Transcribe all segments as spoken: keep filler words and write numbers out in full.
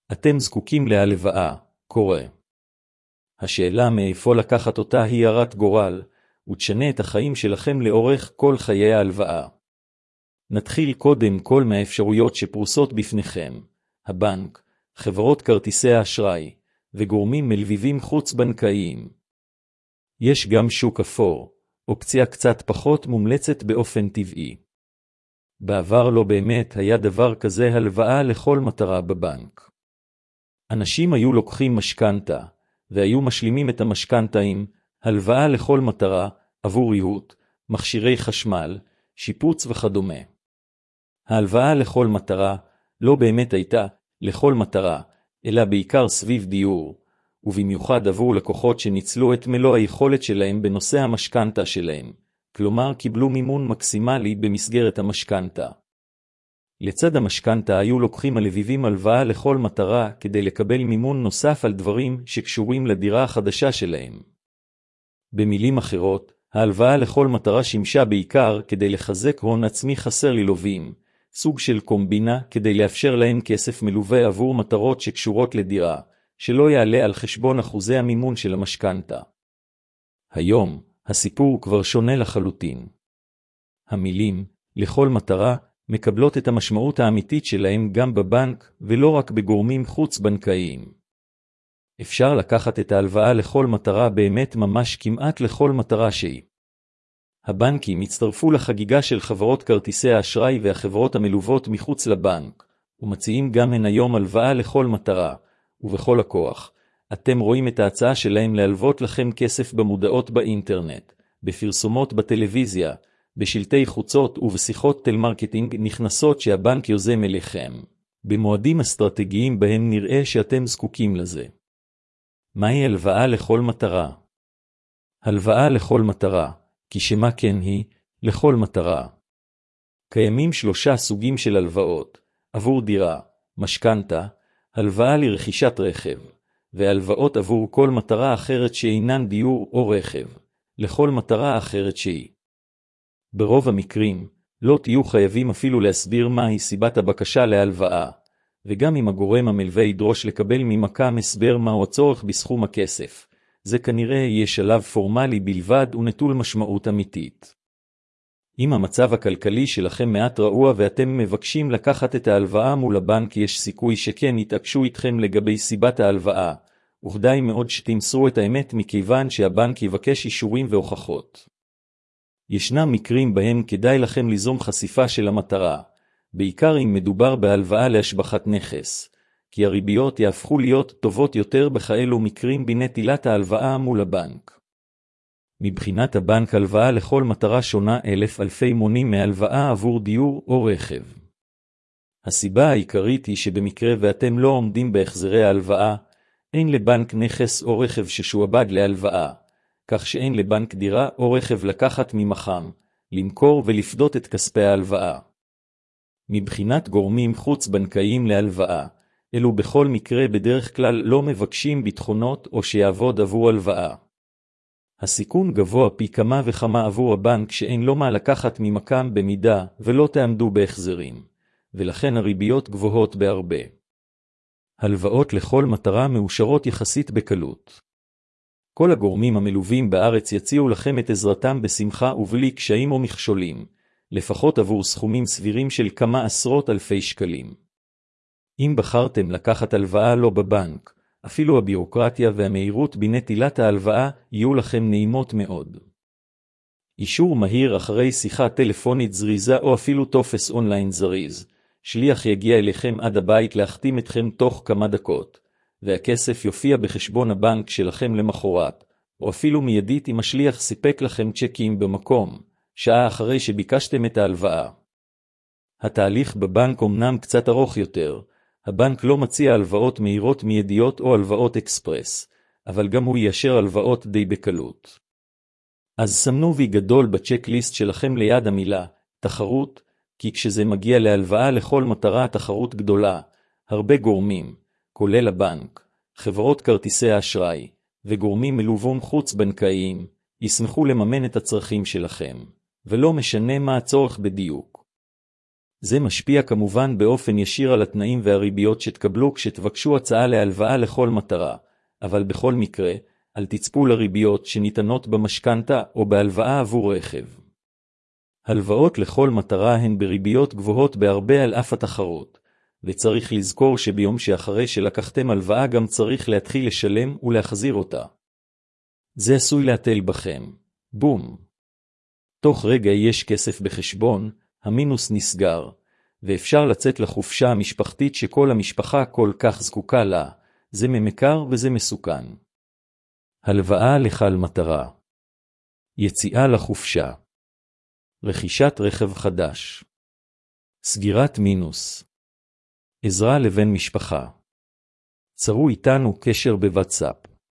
אתם זקוקים להלוואה, קורה. השאלה מאיפה לקחת אותה היא הרת גורל, ותשנה את החיים שלכם לאורך כל חיי ההלוואה. נתחיל קודם כל מהאפשרויות שפרוסות בפניכם, הבנק, חברות כרטיסי האשראי, וגורמים מלווים חוץ-בנקאיים. יש גם שוק אפור, אופציה קצת פחות מומלצת באופן טבעי. בעבר לא באמת היה דבר כזה הלוואה לכל מטרה בבנק. אנשים היו לוקחים משכנתה, והיו משלימים את המשכנתה עם הלוואה לכל מטרה, עבור ריהוט, מכשירי חשמל, שיפוץ וכדומה. ההלוואה לכל מטרה לא באמת הייתה לכל מטרה, אלא בעיקר סביב דיור, ובמיוחד עבור לקוחות שניצלו את מלוא היכולת שלהם בנושא המשכנתה שלהם, כלומר קיבלו מימון מקסימלי במסגרת המשכנתה. לצד המשכנתה היו לוקחים הלווים הלוואה לכל מטרה כדי לקבל מימון נוסף על דברים שקשורים לדירה החדשה שלהם. במילים אחרות, ההלוואה לכל מטרה שימשה בעיקר כדי לחזק הון עצמי חסר ללווים, סוג של קומבינה כדי לאפשר להם כסף מלווה עבור מטרות שקשורות לדירה, שלא יעלה על חשבון אחוזי המימון של המשכנתה. היום, הסיפור כבר שונה לחלוטין. המילים, לכל מטרה, מקבלות את המשמעות האמיתית שלהם גם בבנק ולא רק בגורמים חוץ-בנקאיים. אפשר לקחת את ההלוואה לכל מטרה באמת ממש כמעט לכל מטרה שהיא. הבנקים הצטרפו לחגיגה של חברות כרטיסי האשראי והחברות המלוות מחוץ לבנק, ומציעים גם הן היום הלוואה לכל מטרה, ובכל הכוח. אתם רואים את ההצעה שלהם להלוות לכם כסף במודעות באינטרנט, בפרסומות בטלוויזיה, בשלטי חוצות ובשיחות טלמרקטינג נכנסות שהבנק יוזם אליכם, במועדים אסטרטגיים בהם נראה שאתם זקוקים לזה. מהי הלוואה לכל מטרה? הלוואה לכל מטרה, כשמה כן היא, לכל מטרה. קיימים שלושה סוגים של הלוואות, עבור דירה, משכנתה, הלוואה לרכישת רכב, והלוואות עבור כל מטרה אחרת שאינן דיור או רכב, לכל מטרה אחרת שהיא. ברוב המקרים, לא תהיו חייבים אפילו להסביר מהי סיבת הבקשה להלוואה, וגם אם הגורם המלווה ידרוש לקבל ממקם הסבר מהו הצורך בסכום הכסף, זה כנראה יהיה שלב פורמלי בלבד ונטול משמעות אמיתית. אם המצב הכלכלי שלכם מעט רעוע ואתם מבקשים לקחת את ההלוואה מול הבנק, יש סיכוי שכן יתעקשו איתכם לגבי סיבת ההלוואה, וכדאי מאוד שתמסרו את האמת מכיוון שהבנק יבקש אישורים והוכחות. ישנם מקרים בהם כדאי לכם ליזום חשיפה של המטרה, בעיקר אם מדובר בהלוואה להשבחת נכס, כי הריביות יהפכו להיות טובות יותר בכאלו מקרים בנטילת ההלוואה מול הבנק. מבחינת הבנק הלוואה לכל מטרה שונה אלף אלפי מונים מהלוואה עבור דיור או רכב. הסיבה העיקרית היא שבמקרה ואתם לא עומדים בהחזרי ההלוואה, אין לבנק נכס או רכב ששועבד להלוואה, כך שאין לבנק דירה או רכב לקחת ממכם, למכור ולפדות את כספי ההלוואה. מבחינת גורמים חוץ-בנקאיים להלוואה, אלו בכל מקרה בדרך כלל לא מבקשים ביטחונות או שיעבוד עבור הלוואה. הסיכון גבוה פי כמה וכמה עבור הבנק שאין לו מה לקחת ממקם במידה ולא תעמדו בהחזרים, ולכן הריביות גבוהות בהרבה. הלוואות לכל מטרה מאושרות יחסית בקלות. כל הגורמים המלווים בארץ יציעו לכם את עזרתם בשמחה ובלי קשיים או מכשולים, לפחות עבור סכומים סבירים של כמה עשרות אלפי שקלים. אם בחרתם לקחת הלוואה לא בבנק, אפילו הבירוקרטיה והמהירות בנטילת ההלוואה יהיו לכם נעימות מאוד. אישור מהיר אחרי שיחה טלפונית זריזה או אפילו טופס אונליין זריז, שליח יגיע אליכם עד הבית להחתים אתכם תוך כמה דקות, והכסף יופיע בחשבון הבנק שלכם למחרת, או אפילו מיידית אם השליח סיפק לכם צ'קים במקום, שעה אחרי שביקשתם את ההלוואה. התהליך בבנק אומנם קצת ארוך יותר, הבנק לא מציע הלוואות מהירות מיידיות או הלוואות אקספרס, אבל גם הוא יאשר הלוואות די בקלות. אז סמנו וי גדול בצ'קליסט שלכם ליד המילה, תחרות, כי כשזה מגיע להלוואה לכל מטרה תחרות גדולה, הרבה גורמים, כולל הבנק, חברות כרטיסי האשראי, וגורמים מלווים חוץ-בנקאיים, ישמחו לממן את הצרכים שלכם, ולא משנה מה הצורך בדיוק. זה משפיע כמובן באופן ישיר על התנאים והריביות שתקבלו כשתבקשו הצעה להלוואה לכל מטרה, אבל בכל מקרה, אל תצפו לריביות שניתנות במשכנתה או בהלוואה עבור רכב. הלוואות לכל מטרה הן בריביות גבוהות בהרבה על אף התחרות, וצריך לזכור שביום שאחרי שלקחתם הלוואה גם צריך להתחיל לשלם ולהחזיר אותה. זה עשוי להטל בכם. בום. תוך רגע יש כסף בחשבון, המינוס נסגר, ואפשר לצאת לחופשה המשפחתית שכל המשפחה כל כך זקוקה לה. זה ממכר וזה מסוכן. הלוואה לכל מטרה. יציאה לחופשה. רכישת רכב חדש. סגירת מינוס. עזרה לבן משפחה. צרו איתנו קשר בוואטסאפ.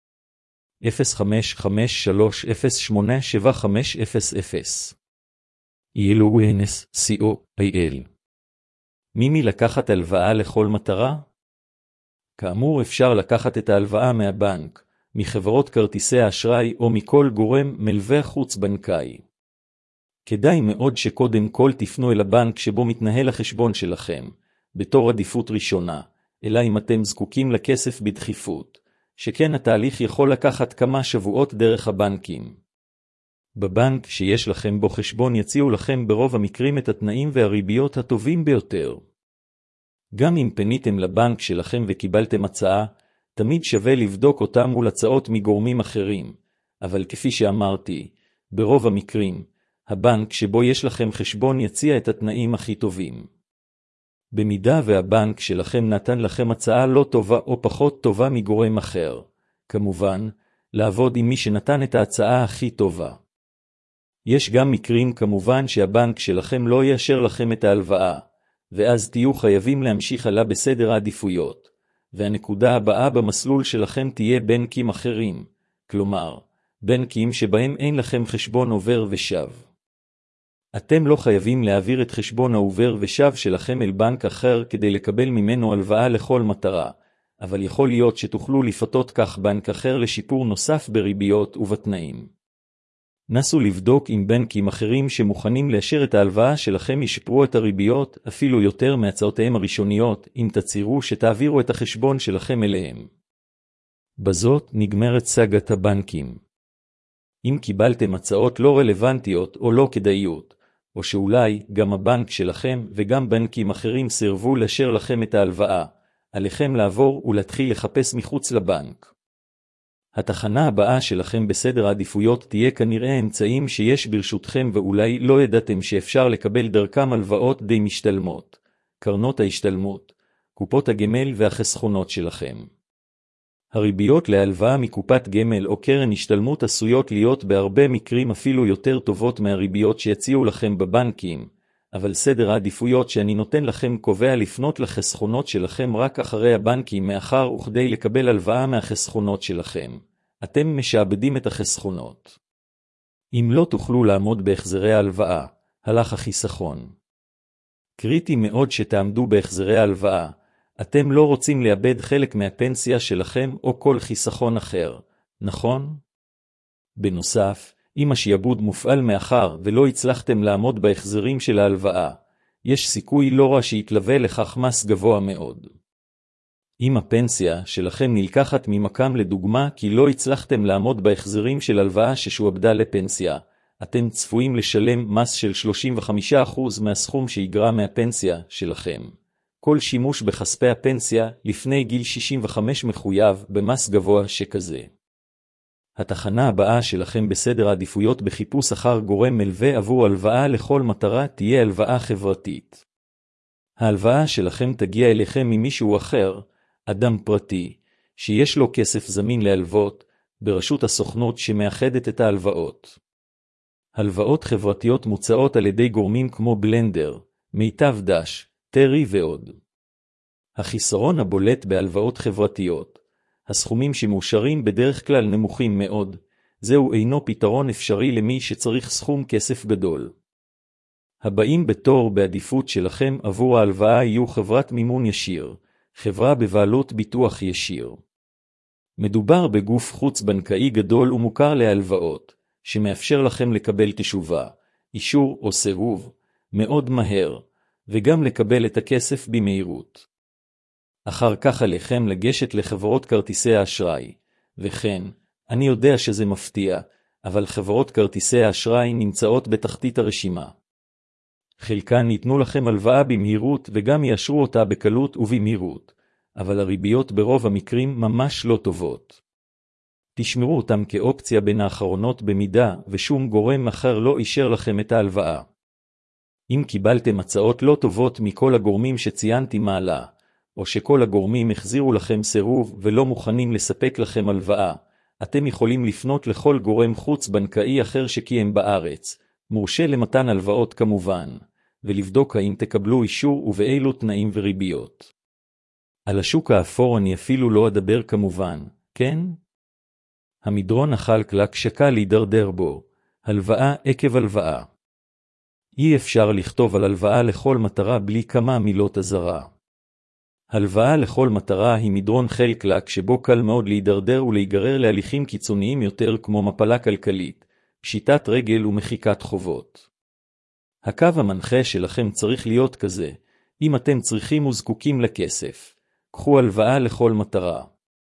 אפס חמש חמש שלוש אפס שמונה שבע חמש אפס אפס. אילו אנס סי או איי אל. מימי לקחת הלוואה לכל מטרה? כאמור אפשר לקחת את ההלוואה מהבנק, מחברות כרטיסי האשראי או מכל גורם מלווה חוץ בנקאי. כדאי מאוד שקודם כל תפנו אל הבנק שבו מתנהל החשבון שלכם, בתור עדיפות ראשונה, אלא אם אתם זקוקים לכסף בדחיפות, שכן התהליך יכול לקחת כמה שבועות דרך הבנקים. בבנק שיש לכם בו חשבון יציעו לכם ברוב המקרים את התנאים והריביות הטובים ביותר. גם אם פניתם לבנק שלכם וקיבלתם הצעה, תמיד שווה לבדוק אותם מול הצעות מגורמים אחרים, אבל כפי שאמרתי, ברוב המקרים, הבנק שבו יש לכם חשבון יציע את התנאים הכי טובים. במידה והבנק שלכם נתן לכם הצעה לא טובה או פחות טובה מגורם אחר, כמובן, לעבוד עם מי שנתן את ההצעה הכי טובה. יש גם מקרים כמובן שהבנק שלכם לא יאשר לכם את ההלוואה, ואז תהיו חייבים להמשיך הלאה בסדר העדיפויות, והנקודה הבאה במסלול שלכם תהיה בנקים אחרים, כלומר, בנקים שבהם אין לכם חשבון עובר ושב. אתם לא חייבים להעביר את חשבון העובר ושב שלכם אל בנק אחר כדי לקבל ממנו הלוואה לכל מטרה, אבל יכול להיות שתוכלו לפתות כך בנק אחר לשיפור נוסף בריביות ובתנאים. נסו לבדוק עם בנקים אחרים שמוכנים לאשר את ההלוואה שלכם ישפרו את הריביות אפילו יותר מהצעותיהם הראשוניות, אם תצהירו שתעבירו את החשבון שלכם אליהם. בזאת נגמרת סגת הבנקים. אם קיבלתם הצעות לא רלוונטיות או לא כדאיות, או שאולי גם הבנק שלכם וגם בנקים אחרים סירבו לאשר לכם את ההלוואה, עליכם לעבור ולהתחיל לחפש מחוץ לבנק. התחנה הבאה שלכם בסדר העדיפויות תהיה כנראה אמצעים שיש ברשותכם ואולי לא ידעתם שאפשר לקבל דרכם הלוואות די משתלמות, קרנות ההשתלמות, קופות הגמל והחסכונות שלכם. הריביות להלוואה מקופת גמל או קרן השתלמות עשויות להיות בהרבה מקרים אפילו יותר טובות מהריביות שיציעו לכם בבנקים, אבל סדר העדיפויות שאני נותן לכם קובע לפנות לחסכונות שלכם רק אחרי הבנקים מאחר וכדי לקבל הלוואה מהחסכונות שלכם. אתם משעבדים את החסכונות. אם לא תוכלו לעמוד בהחזרי ההלוואה, הלך החיסכון. קריטי מאוד שתעמדו בהחזרי ההלוואה. אתם לא רוצים לאבד חלק מהפנסיה שלכם או כל חיסכון אחר, נכון? בנוסף, אם השעבוד מופעל מאחר ולא הצלחתם לעמוד בהחזרים של ההלוואה, יש סיכוי לא רע שיתלווה לכך מס גבוה מאוד. אם הפנסיה שלכם נלקחת ממקם לדוגמה כי לא הצלחתם לעמוד בהחזרים של הלוואה ששועבדה לפנסיה, אתם צפויים לשלם מס של שלושים וחמישה אחוז מהסכום שיגרע מהפנסיה שלכם. כל שימוש בכספי הפנסיה לפני גיל שישים וחמש מחויב במס גבוה שכזה. התחנה הבאה שלכם בסדר העדיפויות בחיפוש אחר גורם מלווה עבור הלוואה לכל מטרה תהיה הלוואה חברתית. ההלוואה שלכם תגיע אליכם ממישהו אחר, אדם פרטי, שיש לו כסף זמין להלוות, ברשות הסוכנות שמאחדת את ההלוואות. הלוואות חברתיות מוצעות על ידי גורמים כמו בלנדר, מיטב דש, טרי ועוד. החיסרון הבולט בהלוואות חברתיות, הסכומים שמאושרים בדרך כלל נמוכים מאוד, זהו אינו פתרון אפשרי למי שצריך סכום כסף גדול. הבאים בתור בעדיפות שלכם עבור ההלוואה יהיו חברת מימון ישיר, חברה בבעלות ביטוח ישיר. מדובר בגוף חוץ-בנקאי גדול ומוכר להלוואות, שמאפשר לכם לקבל תשובה, אישור או סירוב, מאוד מהר, וגם לקבל את הכסף במהירות. אחר כך עליכם לגשת לחברות כרטיסי האשראי, וכן, אני יודע שזה מפתיע, אבל חברות כרטיסי האשראי נמצאות בתחתית הרשימה. חלקן ייתנו לכם הלוואה במהירות וגם יאשרו אותה בקלות ובמהירות, אבל הריביות ברוב המקרים ממש לא טובות. תשמרו אותם כאופציה בין האחרונות במידה ושום גורם אחר לא אישר לכם את ההלוואה. אם קיבלתם הצעות לא טובות מכל הגורמים שציינתי מעלה, או שכל הגורמים החזירו לכם סירוב ולא מוכנים לספק לכם הלוואה, אתם יכולים לפנות לכל גורם חוץ-בנקאי אחר שקיים בארץ, מורשה למתן הלוואות כמובן, ולבדוק האם תקבלו אישור ובאילו תנאים וריביות. על השוק האפור אני אפילו לא אדבר כמובן, כן? המדרון החלקלק שקל להידרדר בו, הלוואה עקב הלוואה. אי אפשר לכתוב על הלוואה לכל מטרה בלי כמה מילות אזהרה. הלוואה לכל מטרה היא מדרון חלקלק שבו קל מאוד להידרדר ולהיגרר להליכים קיצוניים יותר כמו מפלה כלכלית, פשיטת רגל ומחיקת חובות. הקו המנחה שלכם צריך להיות כזה, אם אתם צריכים וזקוקים לכסף, קחו הלוואה לכל מטרה.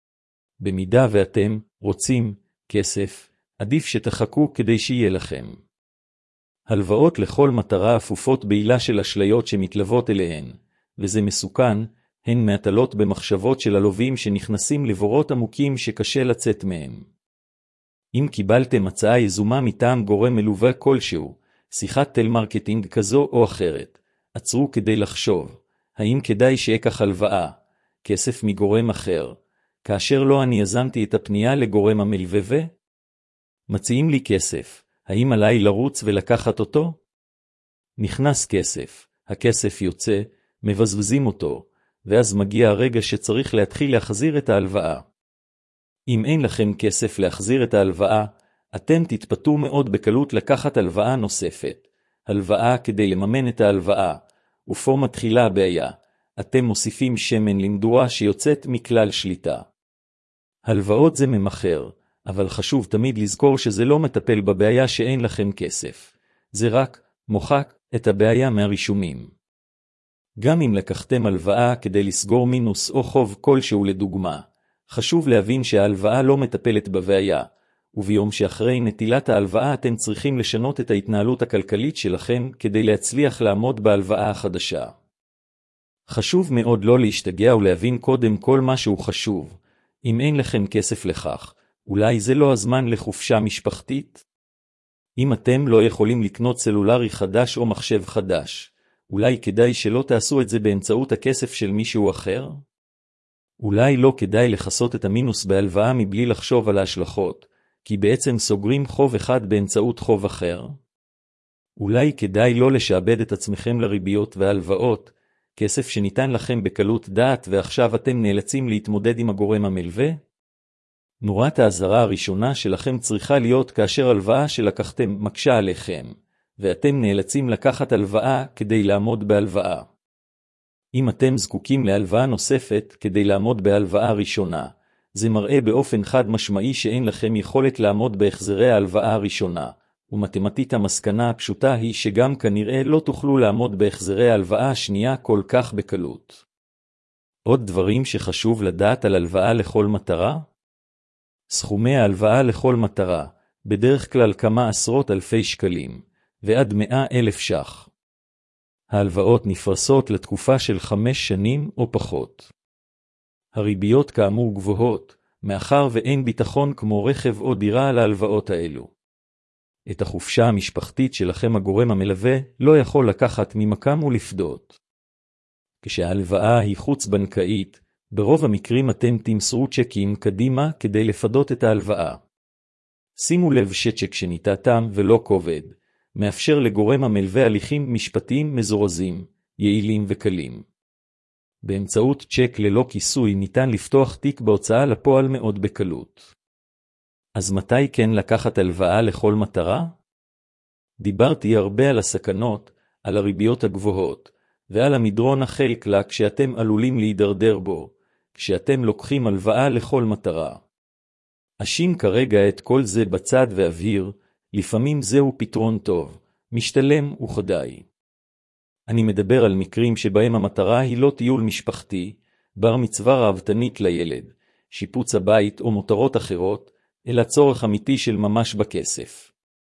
במידה ואתם רוצים כסף, עדיף שתחכו כדי שיהיה לכם. הלוואות לכל מטרה אפופות בעילה של אשליות שמתלוות אליהן, וזה מסוכן, הן מעטלות במחשבות של הלווים שנכנסים לבורות עמוקים שקשה לצאת מהם. אם קיבלתם הצעה יזומה מטעם גורם מלווה כלשהו, שיחת טלמרקטינג כזו או אחרת, עצרו כדי לחשוב, האם כדאי שאקח הלוואה, כסף מגורם אחר, כאשר לא אני יזמתי את הפנייה לגורם המלווה? מציעים לי כסף, האם עליי לרוץ ולקחת אותו? נכנס כסף, הכסף יוצא, מבזבזים אותו, ואז מגיע הרגע שצריך להתחיל להחזיר את ההלוואה. אם אין לכם כסף להחזיר את ההלוואה, אתם תתפתו מאוד בקלות לקחת הלוואה נוספת, הלוואה כדי לממן את ההלוואה, ופה מתחילה הבעיה, אתם מוסיפים שמן למדורה שיוצאת מכלל שליטה. הלוואות זה ממחר, אבל חשוב תמיד לזכור שזה לא מטפל בבעיה שאין לכם כסף, זה רק מוחק את הבעיה מהרישומים. גם אם לקחתם הלוואה כדי לסגור מינוס או חוב כלשהו לדוגמה, חשוב להבין שההלוואה לא מטפלת בבעיה, וביום שאחרי נטילת ההלוואה אתם צריכים לשנות את ההתנהלות הכלכלית שלכם כדי להצליח לעמוד בהלוואה החדשה. חשוב מאוד לא להשתגע ולהבין קודם כל משהו חשוב, אם אין לכם כסף לכך, אולי זה לא הזמן לחופשה משפחתית? אם אתם לא יכולים לקנות סלולרי חדש או מחשב חדש, אולי כדאי שלא תעשו את זה באמצעות הכסף של מישהו אחר? אולי לא כדאי לחסות את המינוס בהלוואה מבלי לחשוב על ההשלכות, כי בעצם סוגרים חוב אחד באמצעות חוב אחר? אולי כדאי לא לשעבד את עצמכם לריביות והלוואות, כסף שניתן לכם בקלות דעת ועכשיו אתם נאלצים להתמודד עם הגורם המלווה? נורת האזהרה הראשונה שלכם צריכה להיות כאשר הלוואה שלקחתם מקשה עליכם, ואתם נאלצים לקחת הלוואה כדי לעמוד בהלוואה. אם אתם זקוקים להלוואה נוספת כדי לעמוד בהלוואה הראשונה, זה מראה באופן חד משמעי שאין לכם יכולת לעמוד בהחזרי ההלוואה הראשונה, ומתמטית המסקנה הפשוטה היא שגם כנראה לא תוכלו לעמוד בהחזרי ההלוואה השנייה כל כך בקלות. עוד דברים שחשוב לדעת על הלוואה לכל מטרה? סכומי ההלוואה לכל מטרה, בדרך כלל כמה עשרות אלפי שקלים, ועד מאה אלף ש"ח. ההלוואות נפרסות לתקופה של חמש שנים או פחות. הריביות כאמור גבוהות, מאחר ואין ביטחון כמו רכב או דירה על ההלוואות האלו. את החופשה המשפחתית שלכם הגורם המלווה לא יכול לקחת ממקם ולפדות. כשההלוואה היא חוץ-בנקאית, ברוב המקרים אתם תמסרו צ'קים קדימה כדי לפדות את ההלוואה. שימו לב שצ'ק שניתתם ולא כובד, מאפשר לגורם המלווה הליכים משפטיים מזורזים, יעילים וקלים. באמצעות צ'ק ללא כיסוי ניתן לפתוח תיק בהוצאה לפועל מאוד בקלות. אז מתי כן לקחת הלוואה לכל מטרה? דיברתי הרבה על הסכנות, על הריביות הגבוהות, ועל המדרון החלקלק שאתם עלולים להידרדר בו, כשאתם לוקחים הלוואה לכל מטרה. אשים כרגע את כל זה בצד ואבהיר, לפעמים זהו פתרון טוב, משתלם וכדאי. אני מדבר על מקרים שבהם המטרה היא לא טיול משפחתי, בר מצווה ראוותנית לילד, שיפוץ הבית או מותרות אחרות, אלא צורך אמיתי של ממש בכסף.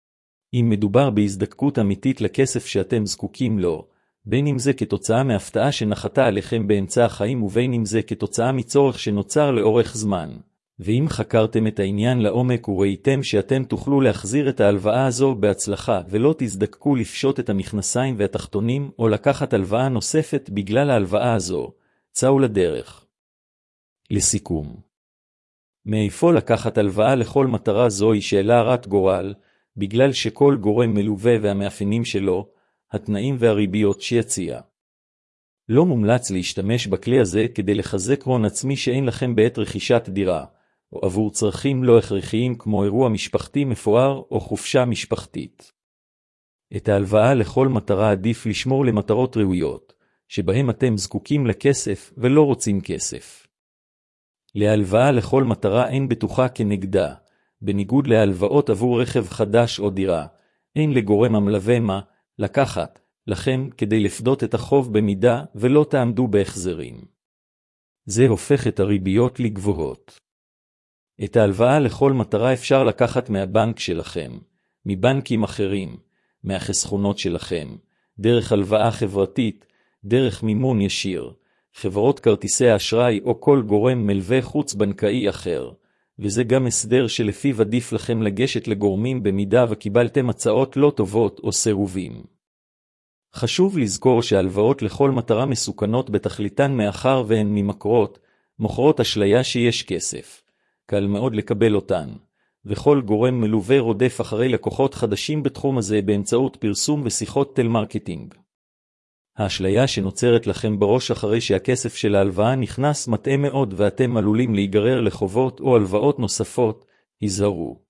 אם מדובר בהזדקקות אמיתית לכסף שאתם זקוקים לו, בין אם זה כתוצאה מהפתעה שנחתה עליכם באמצע החיים ובין אם זה כתוצאה מצורך שנוצר לאורך זמן, ואם חקרתם את העניין לעומק וראיתם שאתם תוכלו להחזיר את ההלוואה הזו בהצלחה ולא תזדקקו לפשוט את המכנסיים והתחתונים או לקחת הלוואה נוספת בגלל ההלוואה הזו, צאו לדרך. לסיכום, מאיפה לקחת הלוואה לכל מטרה זו היא שאלה הרת גורל, בגלל שכל גורם מלווה והמאפיינים שלו, התנאים והריביות שיציע. לא מומלץ להשתמש בכלי הזה כדי לחזק הון עצמי שאין לכם בעת רכישת דירה, או עבור צרכים לא הכרחיים כמו אירוע משפחתי מפואר או חופשה משפחתית. את ההלוואה לכל מטרה עדיף לשמור למטרות ראויות, שבהם אתם זקוקים לכסף ולא רוצים כסף. להלוואה לכל מטרה אין בטוחה כנגדה, בניגוד להלוואות עבור רכב חדש או דירה, אין לגורם המלווה מה לקחת לכם כדי לפדות את החוב במידה ולא תעמדו בהחזרים. זה הופך את הריביות לגבוהות. את ההלוואה לכל מטרה אפשר לקחת מהבנק שלכם, מבנקים אחרים, מהחסכונות שלכם, דרך הלוואה חברתית, דרך מימון ישיר, חברות כרטיסי האשראי או כל גורם מלווה חוץ-בנקאי אחר, וזה גם הסדר שלפיו עדיף לכם לגשת לגורמים במידה וקיבלתם הצעות לא טובות או סירובים. חשוב לזכור שהלוואות לכל מטרה מסוכנות בתכליתן מאחר והן ממקורות, מוכרות אשליה שיש כסף. קל מאוד לקבל אותן, וכל גורם מלווה רודף אחרי לקוחות חדשים בתחום הזה באמצעות פרסום ושיחות טלמרקטינג. האשליה שנוצרת לכם בראש אחרי שהכסף של ההלוואה נכנס מטעה מאוד ואתם עלולים להיגרר לחובות או הלוואות נוספות, היזהרו.